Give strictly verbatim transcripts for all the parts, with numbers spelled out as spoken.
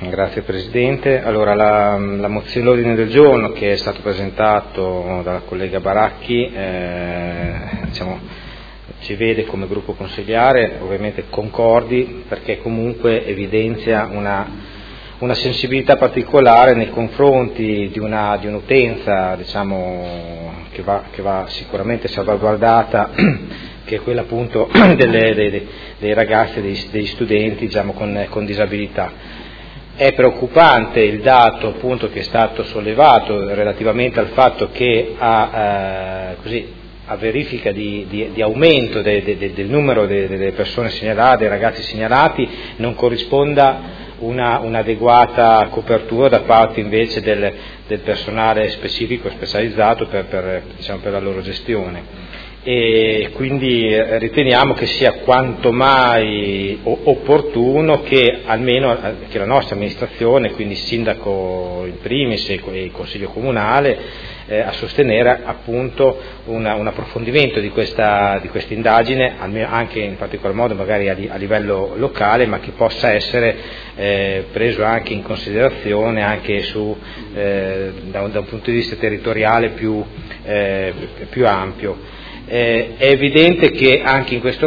Grazie Presidente. Allora, la, la mozione l'ordine del giorno che è stato presentato dalla collega Baracchi eh, diciamo, ci vede come gruppo consigliare ovviamente concordi, perché comunque evidenzia una, una sensibilità particolare nei confronti di, una, di un'utenza diciamo, che, va, che va sicuramente salvaguardata, che è quella appunto delle, dei, dei ragazzi, dei, degli studenti diciamo, con, con disabilità. È preoccupante il dato appunto che è stato sollevato relativamente al fatto che a, eh, così, a verifica di, di, di aumento de, de, de, del numero de, delle persone segnalate, dei ragazzi segnalati, non corrisponda una, un'adeguata copertura da parte invece del, del personale specifico, specializzato per, per, diciamo, per la loro gestione. E quindi riteniamo che sia quanto mai opportuno che almeno che la nostra amministrazione, quindi il sindaco in primis e il consiglio comunale, eh, a sostenere appunto una, un approfondimento di questa, di questa indagine, anche in particolar modo magari a, a livello locale, ma che possa essere eh, preso anche in considerazione anche su, eh, da, un, da un punto di vista territoriale più, eh, più ampio. Eh, è evidente che anche in questo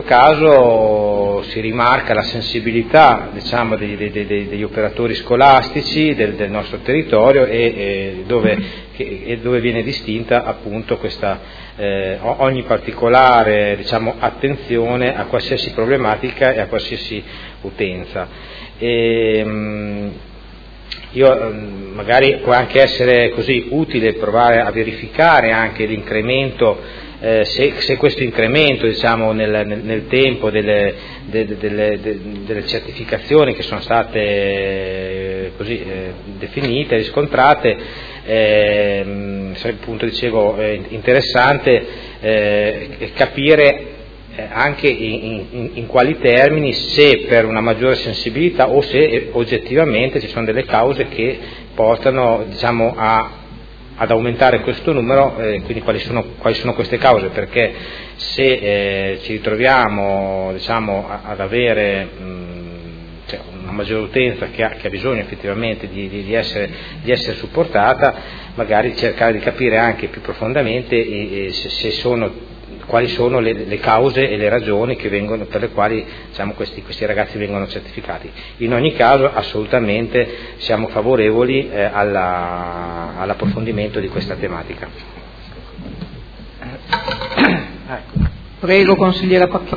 caso si rimarca la sensibilità diciamo, dei, dei, dei, degli operatori scolastici del, del nostro territorio e, e, dove, che, e dove viene distinta appunto questa, eh, ogni particolare diciamo, attenzione a qualsiasi problematica e a qualsiasi utenza. E, mh, io, magari può anche essere così utile provare a verificare anche l'incremento. Eh, se, se questo incremento diciamo, nel, nel, nel tempo delle, de, de, de, delle certificazioni che sono state eh, così, eh, definite, riscontrate, eh, appunto dicevo eh, interessante eh, capire eh, anche in, in, in quali termini, se per una maggiore sensibilità o se oggettivamente ci sono delle cause che portano diciamo, a ad aumentare questo numero, eh, quindi quali sono, quali sono queste cause, perché se eh, ci ritroviamo diciamo, a, ad avere mh, cioè una maggiore utenza che ha, che ha bisogno effettivamente di, di, di, essere, di essere supportata, magari cercare di capire anche più profondamente eh, se, se sono quali sono le, le cause e le ragioni che vengono, per le quali diciamo, questi, questi ragazzi vengono certificati. In ogni caso assolutamente siamo favorevoli eh, alla, all'approfondimento di questa tematica. Prego consigliera Pacchioni.